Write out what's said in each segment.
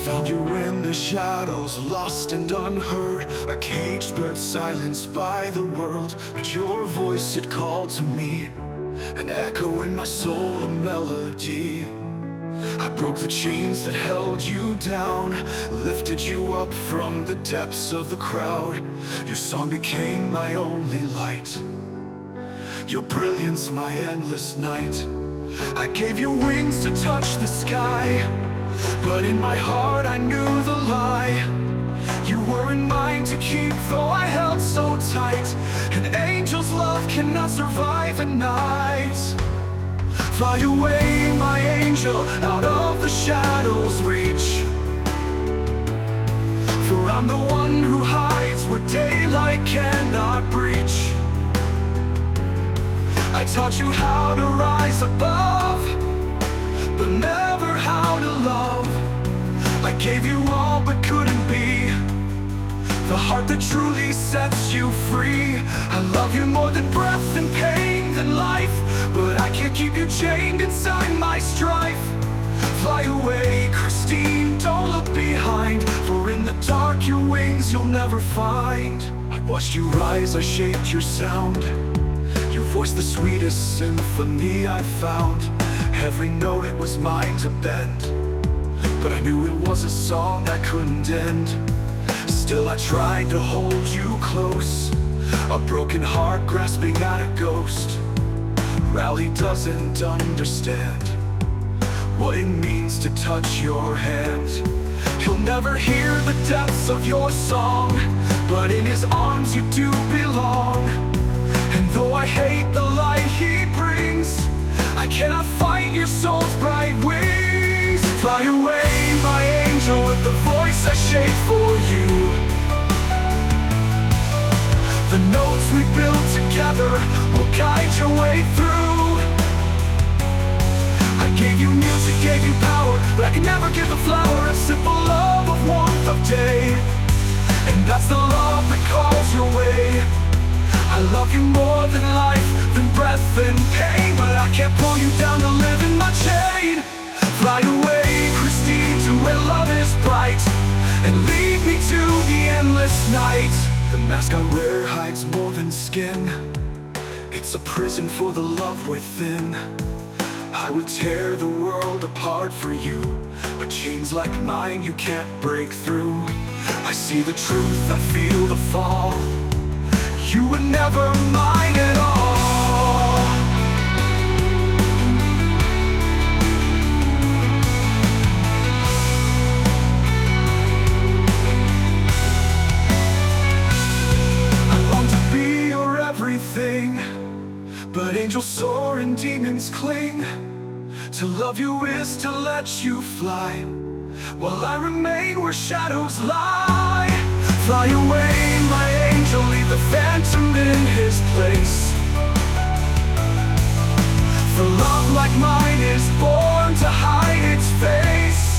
Found you in the shadows, lost and unheard, a caged bird silenced by the world. But your voice, it called to me, an echo in my soul, a melody. I broke the chains that held you down, lifted you up from the depths of the crowd. Your song became my only light, your brilliance my endless night. I gave you wings to touch the sky, but in my heart I knew the lie. You weren't mine to keep, though I held so tight. An angel's love cannot survive a night. Fly away, my angel, out of the shadows' reach. For I'm the one who hides where daylight cannot breach. I taught you how to rise above, but never how to love. I gave you all but couldn't be the heart that truly sets you free. I love you more than breath and pain than life, but I can't keep you chained inside my strife. Fly away, Christine, don't look behind, for in the dark your wings you'll never find. I watched you rise, I shaped your sound, your voice the sweetest symphony I found. Every note it was mine to bend, but I knew it was a song that couldn't end. Still I tried to hold you close, a broken heart grasping at a ghost. Rally doesn't understand what it means to touch your hand. He'll never hear the depths of your song, but in his arms you do belong. And though I hate the light he brings, I cannot fight your soul's bright wings. Fly away, my angel, with the voice I shape for you. The notes we build together will guide your way through. I gave you music, gave you power, but I can never give a flower a simple love of warmth of day. And that's the love that calls your way. I love you more than life, than breath and pain, but I can't pull you down to live in my chain. Fly away, Christine, to where love is bright, and lead me to the endless night. The mask I wear hides more than skin, it's a prison for the love within. I would tear the world apart for you, but chains like mine you can't break through. I see the truth, I feel the fall, you were never mine at all. I long to be your everything, but angels soar and demons cling. To love you is to let you fly, while I remain where shadows lie. Fly away, my angel, leave the phantom in his place. For love like mine is born to hide its face.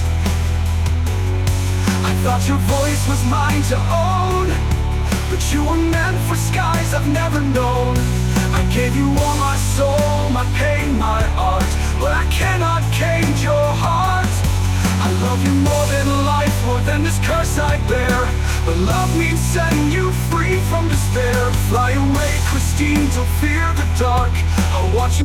I thought your voice was mine to own, but you were meant for skies I've never known. I gave you all my soul, my pain, my art, but I cannot cage your heart. I love you more than life, more than this curse I bear, but love means setting you free from despair. Fly away, Christine, don't fear the dark, I'll watch you